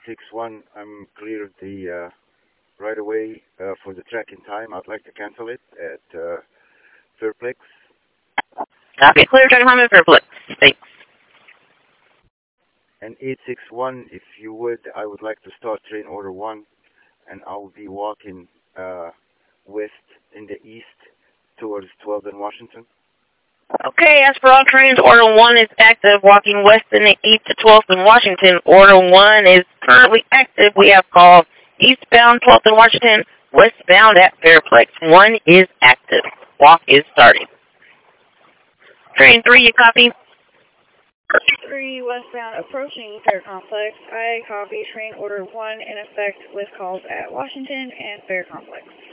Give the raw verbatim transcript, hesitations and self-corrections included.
six one, I'm cleared the uh, right away uh, for the track in time. I'd like to cancel it at uh, Fairplex. Copy. Clear track time at Fairplex. Thanks. And eight six one, if you would, I would like to start train order one, and I'll be walking uh, west in the east towards twelfth and Washington. Okay, as for all trains, Order one is active, walking west in the east to twelfth and Washington. Order one is currently active. We have called eastbound twelfth and Washington, westbound at Fairplex. one is active. Walk is starting. Train three, you copy? three westbound approaching Fair Complex. I copy train order one in effect with calls at Washington and Fair Complex.